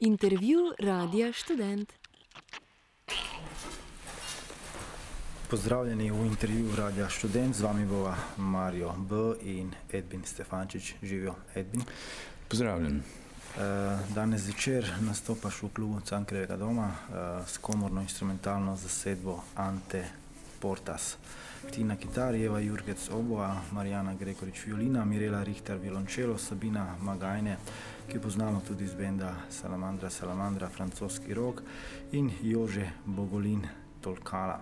Intervju Radia Študent. Pozdravljeni v intervju Radia Študent, z vami bova Mario B. in Edvin Stefančič. Živijo, Edvin. Pozdravljen. Danes zvečer nastopaš v klubu Cankarjevega doma s komorno instrumentalno zasedbo Ante Portas. Ti na kitari, Eva Jurgec oboa, Marijana Gregorič violina, Mirela Richter violončelo, Sabina Magajne, ki poznamo tudi iz benda Salamandra, francoski rok, in Jože Bogolin tolkala.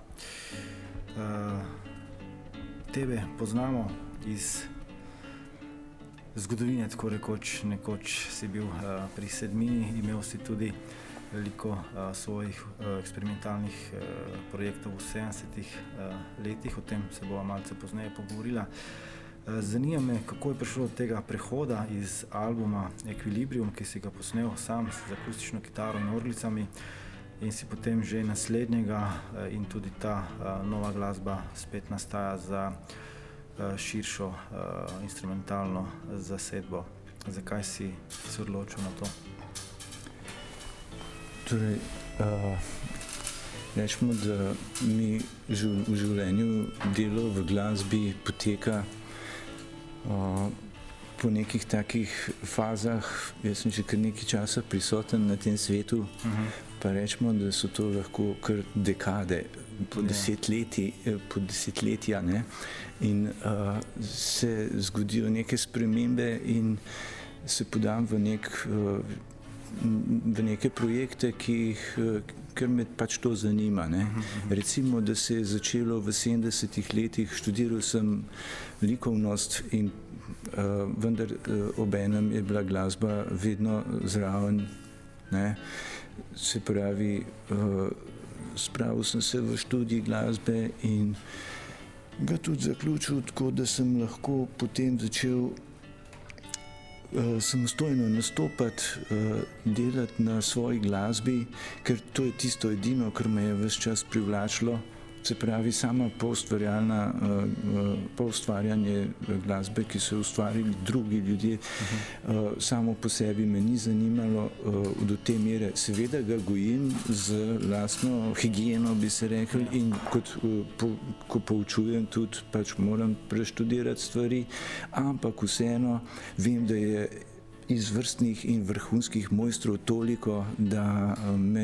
Tebe poznamo iz zgodovine, tako rekoč, nekoč si bil pri Sedmini, imel si tudi veliko svojih eksperimentalnih projektov v 70-ih letih, o tem se bova malce pozneje pogovorila. Zanima me, kako je prišlo do tega prehoda iz albuma Equilibrium, ki si ga posnel sam z akustično kitaro in orglicami, in si potem že naslednjega in tudi ta nova glasba spet nastaja za širšo instrumentalno zasedbo. Zakaj si se odločil na to? Torej, rečemo, da mi v življenju delo v glasbi poteka po nekih takih fazah. Jaz sem že kar nekaj časa prisoten na tem svetu, pa rečemo, da so to lahko kar dekade, po desetletja, ne? In se zgodijo neke spremembe in se podam v neke projekte, ker me pač to zanima, ne. Recimo, da se je začelo v 70-ih letih, študiral sem likovnost in vendar obenem je bila glasba vedno zraven, ne. Se pravi, spravil sem se v študij glasbe in ga tudi zaključil tako, da sem lahko potem začel samostojno nastopati, delati na svoji glasbi, ker to je tisto edino, kar me je ves čas privlačilo. Se pravi, sama poustvarjanje glasbe, ki so ustvarili drugi ljudje, samo po sebi me ni zanimalo do te mere. Seveda ga gojim z lastno higieno, bi se rekli, in ko poučujem tudi, pač moram preštudirati stvari, ampak vseeno vem, da je izvrstnih in vrhunskih mojstrov toliko, da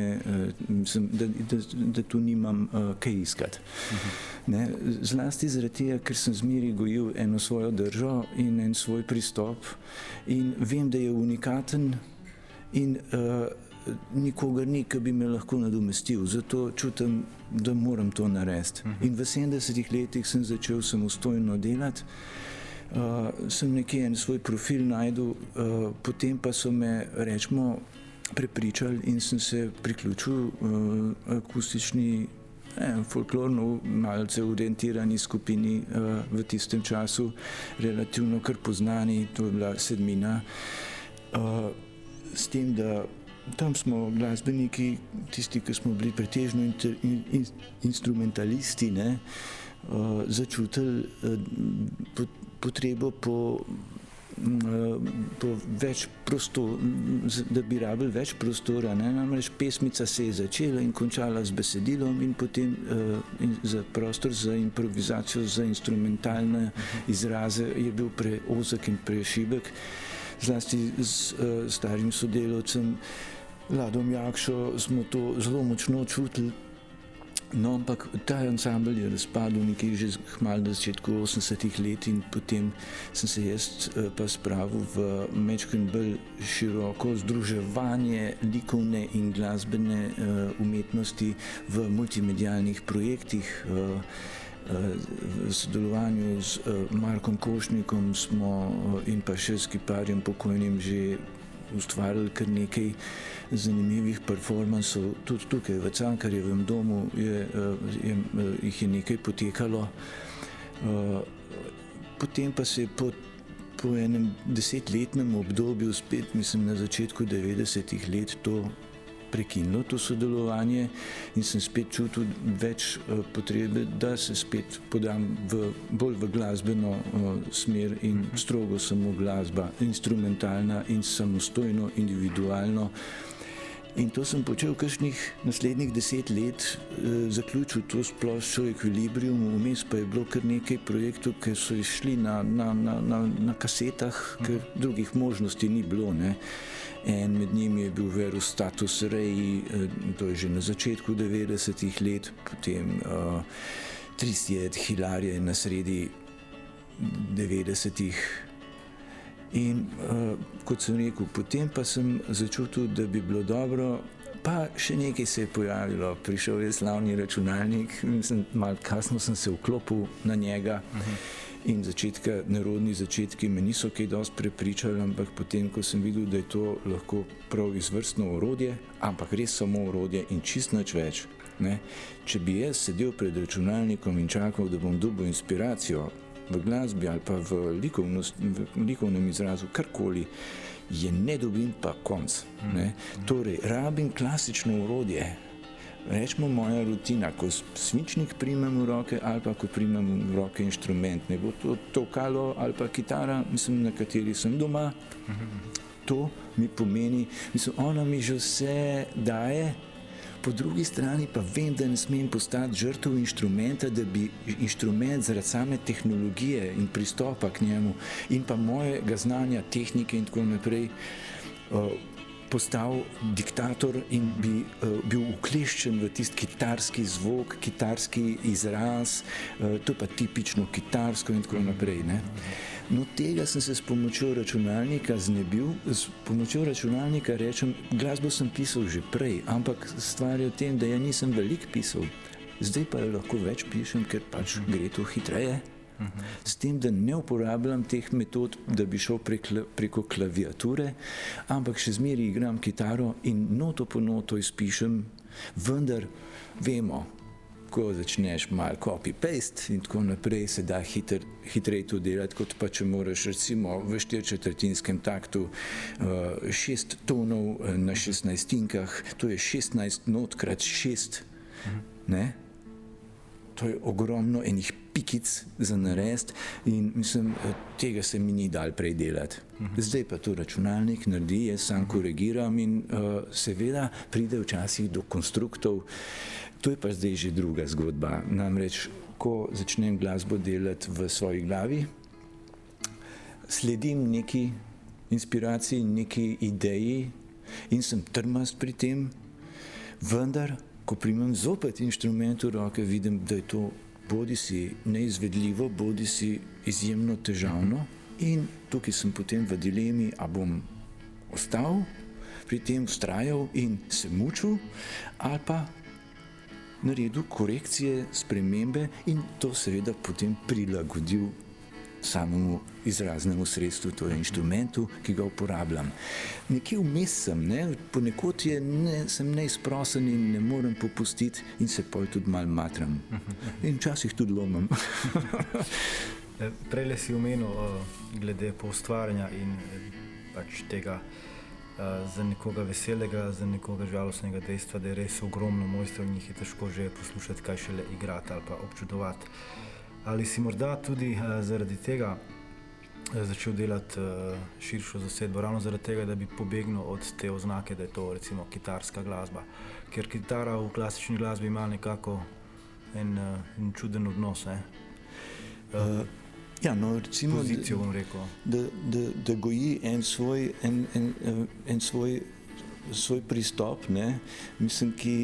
tu nimam kaj iskati. Ne? Zlasti zaradi tega, ker sem zmeraj gojil eno svojo držo in en svoj pristop in vem, da je unikaten in nikogar ni, ki bi me lahko nadomestil. Zato čutim, da moram to narediti. In v 70-ih letih sem začel samostojno delati. Sem nekje en svoj profil najdel, potem pa so me, rečemo, prepričali in sem se priključil akustični, folklorno malce orientirani skupini v tistem času, relativno kar poznani, to je bila Sedmina. S tem, da tam smo glasbeniki, tisti, ki smo bili pretežno instrumentalisti, ne, začutili potrebo po več prostora, da bi rabili več prostora, ne? Namreč pesmica se je začela in končala z besedilom in potem za prostor za improvizacijo, za instrumentalne izraze je bil preozek in prešibek. Zlasti s starim sodelavcem Ladom Jakšo smo to zelo močno čutili. No, ampak ta ansambel je razpadel nekje že kmalu na začetku 80-ih let in potem sem se jaz pa spravil v majčkeno bolj široko združevanje likovne in glasbene umetnosti v multimedialnih projektih. V sodelovanju z Markom Košnikom smo in pa še s kiparjem pokojnim že ustvarili kar nekaj zanimivih performansov. Tudi tukaj v Cankarjevem domu jih je nekaj potekalo. Potem pa se je po enem 10-letnem obdobju, spet mislim na začetku 90-ih let, to prekinilo, to sodelovanje, in sem spet čutil več potrebe, da se spet podam bolj v glasbeno smer in strogo samo glasba, instrumentalna in samostojno, individualno. In to sem počel kakšnih naslednjih 10 let, zaključil to s ploščo Equilibrium, vmes pa je bilo kar nekaj projektov, ki so išli na kasetah, ker drugih možnosti ni bilo, ne. En med njimi je bil Verus Status Rei, to je že na začetku 90-ih let, potem Tristiet Hilarije na sredi 90-ih. In kot sem rekel, potem pa sem začutil, da bi bilo dobro, pa še nekaj se je pojavilo, prišel je slavni računalnik, malo kasno sem se vklopil na njega in nerodni začetki me niso kaj dosti prepričali, ampak potem, ko sem videl, da je to lahko prav izvrstno orodje, ampak res samo orodje in čist nič več, ne? Če bi jaz sedel pred računalnikom in čakal, da bom dobil inspiracijo v glasbi ali pa v likovnem izrazu, karkoli, je ne dobim pa konc. Ne? Torej, rabim klasično orodje. Rečemo moja rutina, ko svinčnik primem v roke ali pa ko primem v roke inštrument. Ne bo to tolkalo ali pa kitara, na kateri sem doma. To mi pomeni, ona mi že vse daje, po drugi strani pa vem, da ne smem postati žrtev inštrumenta, da bi inštrument zaradi same tehnologije in pristopa k njemu in pa mojega znanja, tehnike in tako naprej postal diktator in bi bil ukleščen v tisti kitarski zvok, kitarski izraz, to pa tipično kitarsko in tako naprej, ne. No, tega sem se s pomočjo računalnika znebil. S pomočjo računalnika rečem, glasbo sem pisal že prej, ampak stvar je v tem, da ja nisem veliko pisal. Zdaj pa lahko več pišem, ker pač gre to hitreje. S tem, da ne uporabljam teh metod, da bi šel preko klaviature, ampak še zmeraj igram kitaro in noto po noto izpišem, vendar vemo, ko začneš malo copy-paste in tako naprej, se da hitreje to delati, kot pa če moraš recimo v 4/4 taktu 6 tonov na 16-tinkah, to je 16 not krat 6, ne? To je ogromno enih pikic za narediti in tega se mi ni dal prej delati. Zdaj pa to računalnik naredi, jaz sam korigiram in seveda pride včasih do konstruktov. To je pa zdaj že druga zgodba. Namreč, ko začnem glasbo delati v svoji glavi, sledim neki inspiraciji, neki ideji in sem trmast pri tem, vendar, ko primem zopet inštrument v roke, vidim, da je to bodisi neizvedljivo, bodisi izjemno težavno in tukaj sem potem v dilemi, a bom ostal, pri tem vztrajal in se mučil, ali pa naredil korekcije, spremembe in to seveda potem prilagodil samemu izraznemu sredstvu, to je inštrumentu, ki ga uporabljam. Nekje vmes sem, ne? Ponekod sem neizprosen in ne morem popustiti in se pol tudi malo matram. In včasih tudi lomam. Prejle si omenil glede poustvarjanja in pač tega za nekoga veselega, za nekoga žalostnega dejstva, da je res ogromno mojstrov in jih je težko že poslušati, kaj šele igrati ali pa občudovati. Ali si morda tudi zaradi tega začel delati širšo zasedbo, ravno zaradi tega, da bi pobegnil od te oznake, da je to recimo kitarska glasba? Ker kitara v klasični glasbi ima nekako en čuden odnos, ne? Ja, no, recimo, pozicijo, bom rekel. Da goji en svoj pristop, ne, ki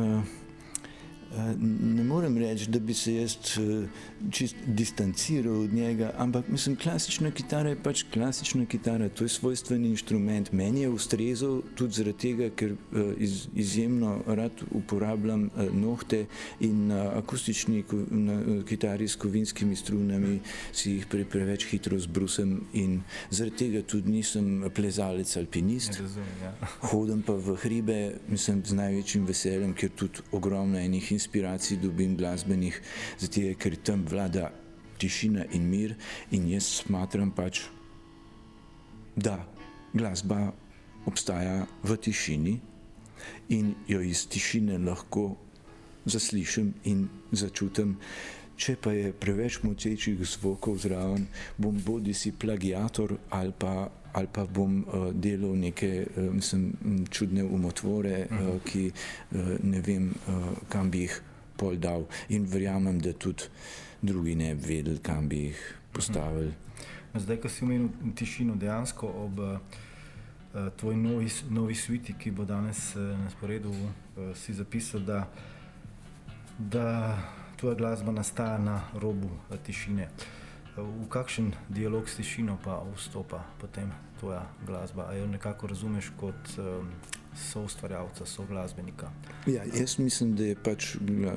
ne morem reči, da bi se jaz čist distanciral od njega, ampak klasična kitara je pač klasična kitara, to je svojstven inštrument. Meni je ustrezal tudi zaradi tega, ker izjemno rad uporabljam nohte in akustični kitari s kovinskimi strunami si jih preveč hitro zbrusem in zaradi tega tudi nisem plezalec, alpinist. Hodim pa v hribe, z največjim veseljem, ker tudi ogromno enih inspiracij dobim glasbenih, zato ker tam vlada tišina in mir in jaz smatram pač, da glasba obstaja v tišini in jo iz tišine lahko zaslišim in začutim. če pa je preveč motečih zvokov zraven, bom bodisi plagiator ali pa bom delal neke čudne umotvore, ki ne vem, kam bi jih pol dal. In verjamem, da tudi drugi ne bi vedeli, kam bi jih postavili. Zdaj, ko si omenil tišino, dejansko ob tvoj novi suiti, ki bo danes na sporedu, si zapisal, da tvoja glasba nastaja na robu tišine. V kakšen dialog s tišino pa vstopa potem tvoja glasba? A jo nekako razumeš kot soustvarjalca, soglasbenika? Ja, jaz mislim, da je pač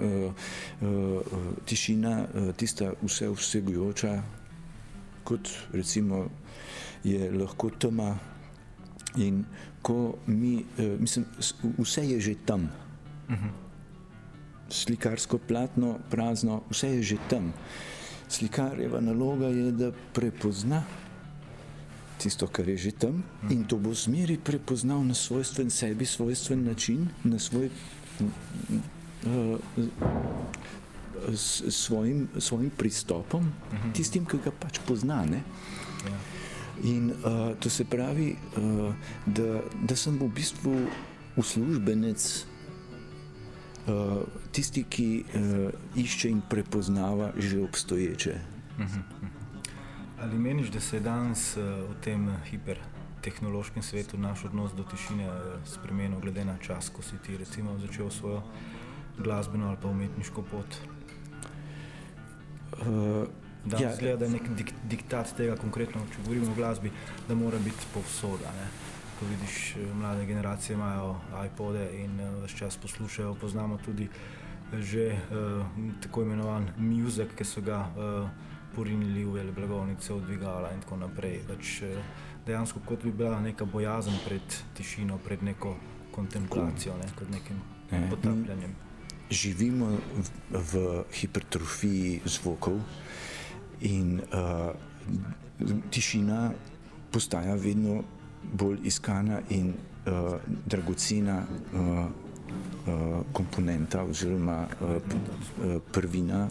tišina tista vsebujoča, kot recimo je lahko tema, in ko mi, mislim, vse je že tam. Slikarsko platno, prazno, vse je že tam. Slikarjeva naloga je, da prepozna tisto, kar je že tam, in to bo zmeri prepoznal na svojstven sebi, svojstven način, na svoj svojim pristopom, tistim, ki ga pač pozna, ne? In to se pravi, da sem v bistvu uslužbenec, tisti, ki išče in prepoznava že obstoječe. Ali meniš, da se je danes v tem hipertehnološkem svetu naš odnos do tišine spremenil glede na čas, ko si ti recimo začel svojo glasbeno ali pa umetniško pot? Danes izgleda, da je nek diktat tega, konkretno, če govorimo o glasbi, da mora biti povsoda, ne? Ko vidiš, mlade generacije imajo iPode in ves čas poslušajo, poznamo tudi že tako imenovan music, ki so ga porinili v blagovnice, v dvigala in tako naprej. Dejansko kot bi bila neka bojazen pred tišino, pred neko kontemplacijo, ne? Kot nekim potapljanjem. Živimo v hipertrofiji zvokov in tišina postaja vedno bolj iskana in dragocena komponenta oziroma prvina.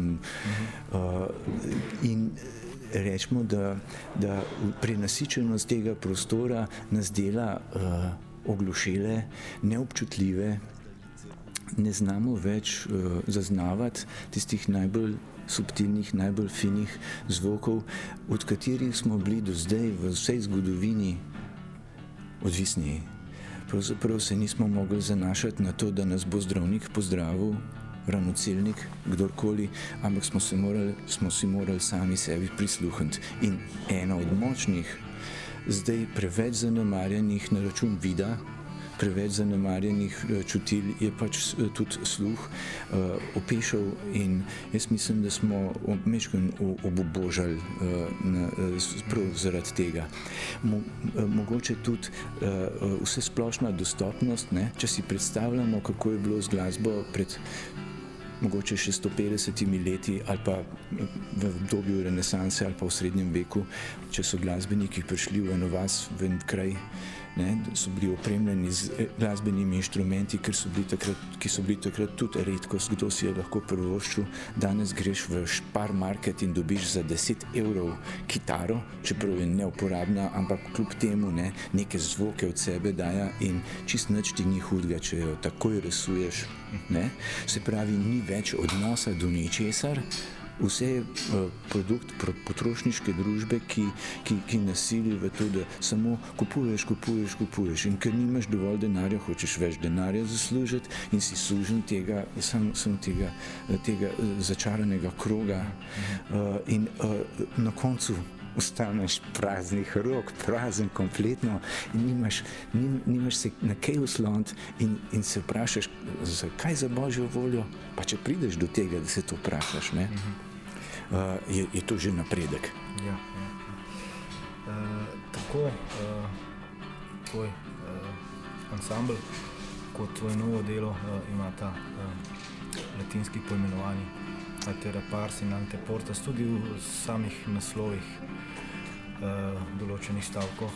In rečemo, da prenasičenost tega prostora nas dela oglušele, neobčutljive, ne znamo več zaznavati tistih najbolj subtilnih, najbolj finih zvokov, od katerih smo bili do zdaj v vsej zgodovini odvisni. Pravzaprav se nismo mogli zanašati na to, da nas bo zdravnik pozdravil, ranocelnik, kdorkoli, ampak smo si morali sami sebi prisluhniti. In ena od močnih, zdaj preveč zanemarjenih na račun vida, preveč zanemarjenih čutil je pač tudi sluh opešal, in jaz mislim, da smo mečken obubožali prav zaradi tega. Mogoče tudi vse splošna dostopnost, ne? Če si predstavljamo, kako je bilo z glasbo pred mogoče še 150 leti ali pa v obdobju renesanse ali pa v srednjem veku, če so glasbeniki prišli v eno vas, v en kraj, ne, so bili opremljeni z glasbenimi inštrumenti, ki so bili takrat tudi redkost, kdo si je lahko privoščil. Danes greš v Spar Market in dobiš za 10 evrov kitaro, čeprav je neuporabna, ampak kljub temu, ne, neke zvoke od sebe daja in čist nič ti ni hudega, če jo takoj rasuješ, ne. Se pravi, ni več odnosa do ničesar. Vse je produkt potrošniške družbe, ki nasili v to, da samo kupuješ. In ker nimaš dovolj denarja, hočeš več denarja zaslužiti in si sužen tega začaranega kroga. In na koncu ostaneš praznih rok, prazen kompletno in nimaš se na kaj osloniti in se vprašaš, zakaj za božjo voljo, pa če prideš do tega, da se to vprašaš, ne, je to že napredek. Ja. Tako tvoj ansambl kot tvoje novo delo ima ta latinski poimenovanje Altera Pars in Ante Portas, tudi v samih naslovih določenih stavkoh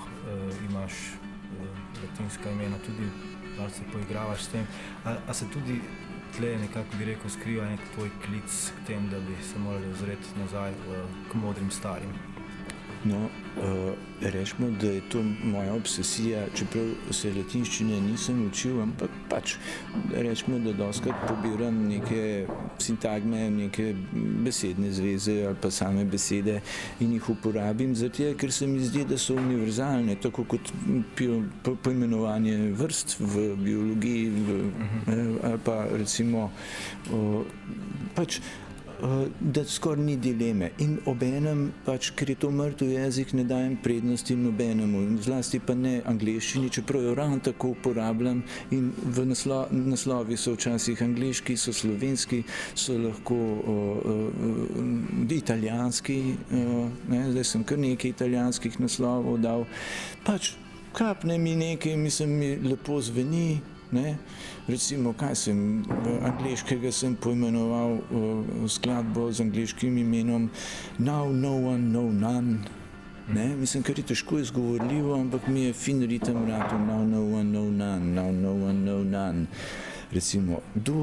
imaš latinska imena, tudi malo se poigravaš s tem. A se tudi tle nekako bi rekel skriva nek tvoj klic k tem, da bi se morali ozreti nazaj k modrim starim? No, rečemo, da je to moja obsesija, čeprav se latinščine nisem učil, ampak pač rečemo, da dostakrat pobiram neke sintagme, neke besedne zveze ali pa same besede in jih uporabim zato, ker se mi zdi, da so univerzalne, tako kot poimenovanje vrst v biologiji ali pa recimo pač da skoraj ni dileme in obenem, pač, ker je to mrtev jezik, ne dajem prednosti nobenemu, zlasti pa ne angleščini, čeprav jo ravno tako uporabljam in v naslovi so včasih angleški, so slovenski, so lahko italijanski, zdaj sem kar nekaj italijanskih naslovov dal, pač kapne mi nekaj, mislim, mi lepo zveni. Ne? Recimo, angleškega sem poimenoval skladbo z angleškim imenom Now No One No None. Ne? Mislim, kar je težko izgovorljivo, ampak mi je fin ritem vratil Now No One No None, Now No One No None. Recimo,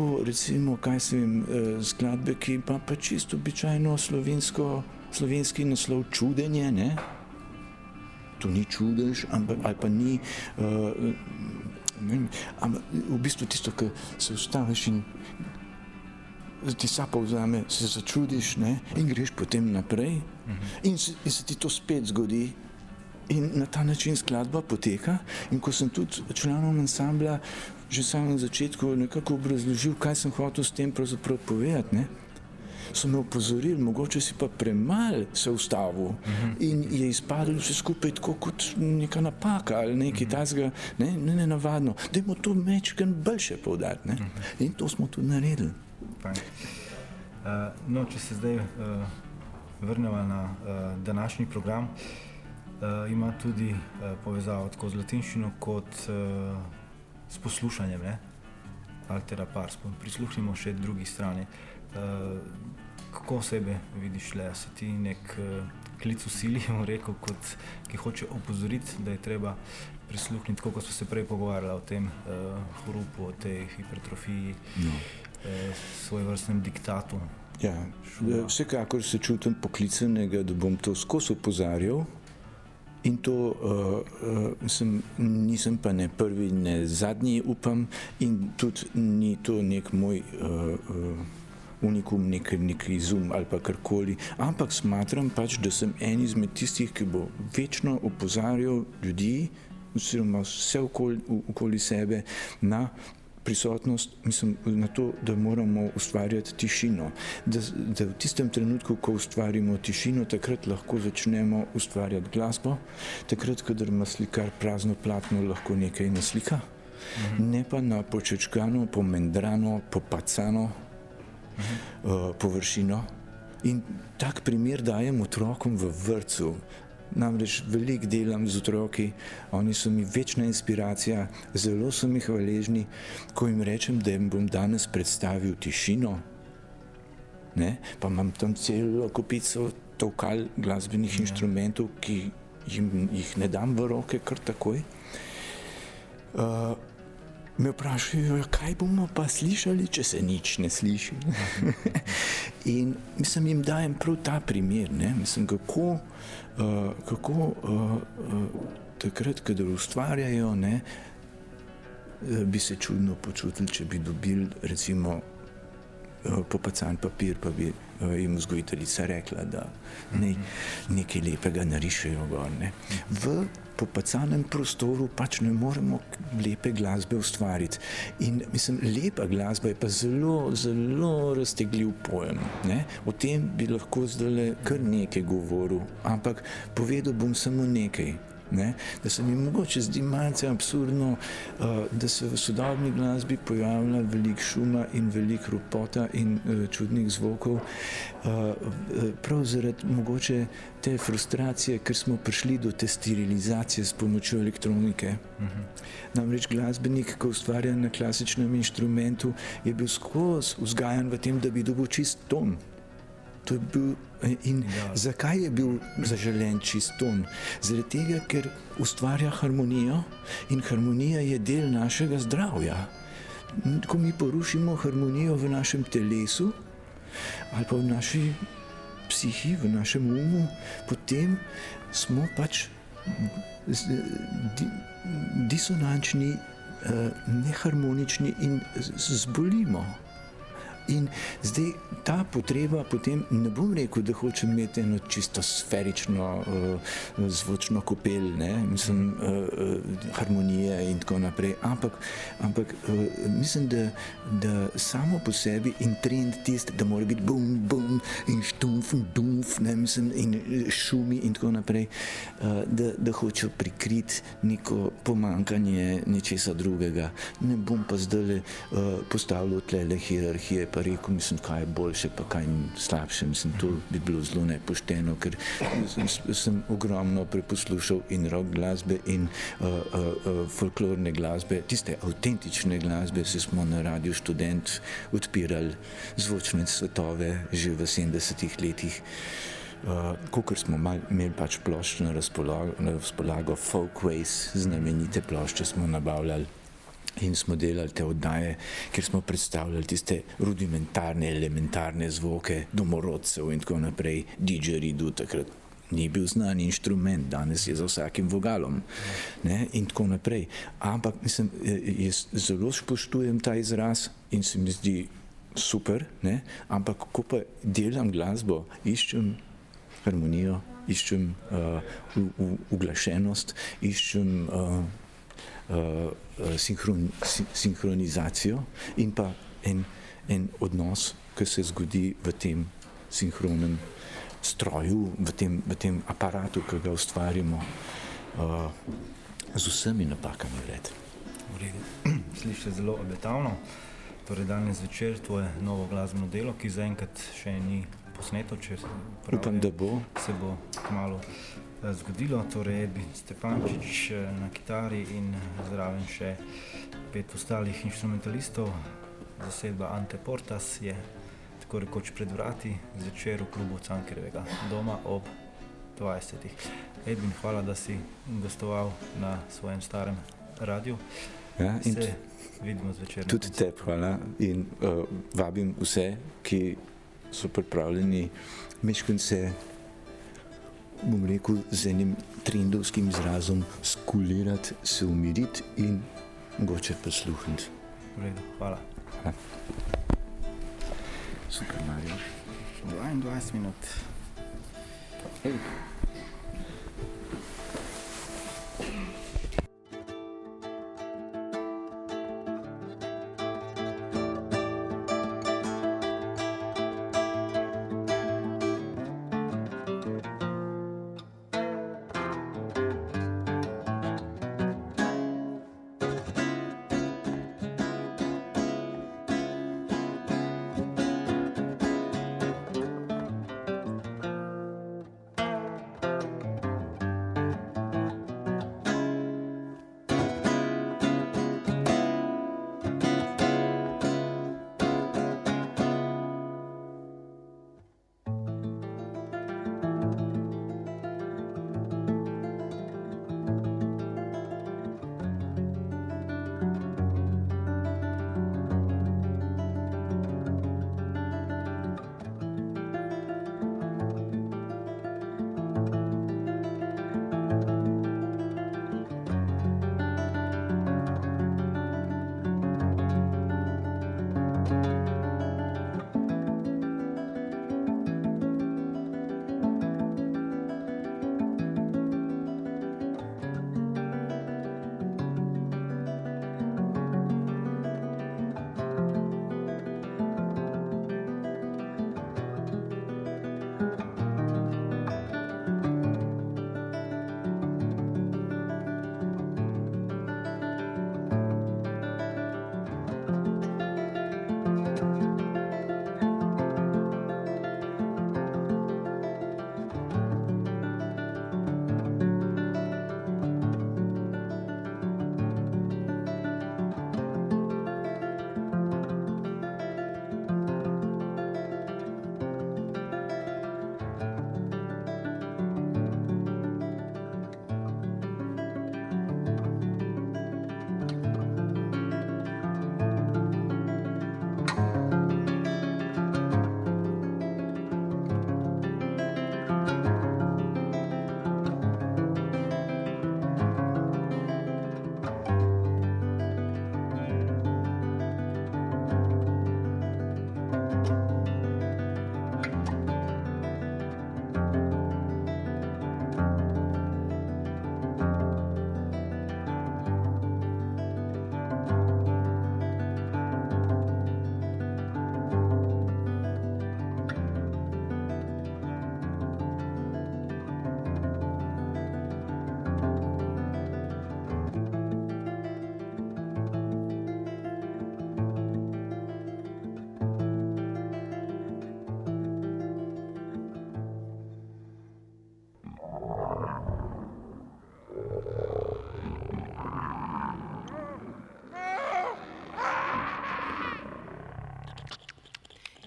skladbe, ki pa čisto običajno slovenski naslov Čudenje, ne? To ni čudež, ampak ali pa ni ampak v bistvu tisto, ko se ustaviš in ti sapo vzame, se začudiš, ne, in greš potem naprej in se ti to spet zgodi in na ta način skladba poteka in ko sem tudi članom ansambla že samem začetku nekako obrazložil, kaj sem hotel s tem pravzaprav povedati, ne, so me opozorili, mogoče si pa premalo se ustavil in je izpadlo vse skupaj tako kot neka napaka ali nekaj takega, ne navadno. Dajmo to mečkaj boljše poudariti, ne. In to smo tudi naredili. No, če se zdaj vrnemo na današnji program, ima tudi povezavo tako z latinščino kot s poslušanjem, ne? Altera pars, prisluhnimo še drugi strani. Kako sebe vidiš le? Si ti nek klic v sili, rekel, ki hoče opozoriti, da je treba prisluhniti, kot smo se prej pogovarjali o tem hrupu, o tej hipertrofiji, svojevrstnem diktatu? Ja, vsekakor se čutim poklicanega, da bom to skozi opozarjal in to nisem pa ne prvi, ne zadnji, upam, in tudi ni to nek moj unikum, nek izum ali pa karkoli, ampak smatram pač, da sem en izmed tistih, ki bo večno opozarjal ljudi, oziroma vse okoli sebe na prisotnost, mislim, na to, da moramo ustvarjati tišino. Da v tistem trenutku, ko ustvarimo tišino, takrat lahko začnemo ustvarjati glasbo, takrat, kadar ima slikar prazno platno, lahko nekaj naslika. Ne pa na počečkano, pomendrano, popacano površino. In tak primer dajem otrokom v vrtcu. Namreč veliko delam z otroki, oni so mi večna inspiracija, zelo so mi hvaležni, ko jim rečem, da jim bom danes predstavil tišino, ne? Pa imam tam celo kopico tolkal glasbenih inštrumentov, ki jih ne dam v roke kar takoj. Me vprašajo, kaj bomo pa slišali, če se nič ne sliši. In mislim, jim dajem prav ta primer, ne? Mislim, kako takrat, kadar ustvarjajo, ne, bi se čudno počutili, če bi dobili recimo popacan papir, pa bi jim vzgojiteljica rekla, da nekaj lepega narišejo gor, ne. V popacanem prostoru pač ne moremo lepe glasbe ustvariti. In mislim, lepa glasba je pa zelo, zelo raztegljiv pojem, ne. O tem bi lahko zdajle kar nekaj govoril, ampak povedal bom samo nekaj, ne. Da se mi mogoče zdi malce absurdno, da se v sodobni glasbi pojavlja veliko šuma in veliko ropota in čudnih zvokov, prav zaradi mogoče te frustracije, ker smo prišli do te sterilizacije s pomočjo elektronike. Namreč glasbenik, ko ustvarja na klasičnem inštrumentu, je bil skozi vzgajan v tem, da bi dobil čist ton. To je bil, in zakaj je bil zaželen čist ton? Zaradi tega, ker ustvarja harmonijo in harmonija je del našega zdravja. ko mi porušimo harmonijo v našem telesu ali pa v naši psihi, v našem umu, potem smo pač disonančni, neharmonični in zbolimo. In zdaj ta potreba, potem ne bom rekel, da hočem imeti eno čisto sferično zvočno kopel, mislim, harmonije in tako naprej, ampak mislim, da samo po sebi in trend tist, da mora biti bum, bum in štumf in dumf, mislim, in šumi in tako naprej, da hočejo prikriti neko pomankanje nečesa drugega. Ne bom pa zdaj postavljal tlele hierarhije, pa rekel, mislim, kaj je boljše, pa kaj je slabše. Mislim, to bi bilo zelo nepošteno, ker sem ogromno preposlušal in rock glasbe in folklorne glasbe, tiste avtentične glasbe, se smo na Radiu Študent odpirali zvočne svetove že v 70-ih letih. Kakor smo imeli pač plošč na razpolago, Folkways, znamenite plošče smo nabavljali. In smo delali te oddaje, kjer smo predstavljali tiste rudimentarne, elementarne zvoke domorodcev in tako naprej. Didgeridoo takrat ni bil znan inštrument, danes je za vsakim vogalom, in tako naprej. Ampak mislim, jaz zelo spoštujem ta izraz in se mi zdi super, ampak ko pa delam glasbo, iščem harmonijo, iščem uglašenost, iščem sinhronizacijo in pa en odnos, ki se zgodi v tem sinhronem stroju, v tem aparatu, ki ga ustvarimo, z vsemi napakami vred. Sliši zelo obetavno. Torej danes zvečer tvoje novo glasbeno delo, ki zaenkrat še ni posneto, če upam, da bo. Se bo kmalu zgodilo, torej Edvin Stefančič na kitari in zraven še 5 ostalih inštrumentalistov. Zasedba Ante Portas je tako rekoč pred vrati zvečer v klubu Cankarjevega doma ob 20. Edvin, hvala, da si gostoval na svojem starem radiu. Ja, in se vidimo zvečer. Tudi tebi hvala in vabim vse, ki so pripravljeni miškun se, bom rekel, z enim trendovskim izrazom skulirati, se umiriti in mogoče posluhniti. V redu, hvala. Super, Mario. 22 minut. Hej.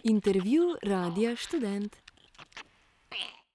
Intervju Radia Študent.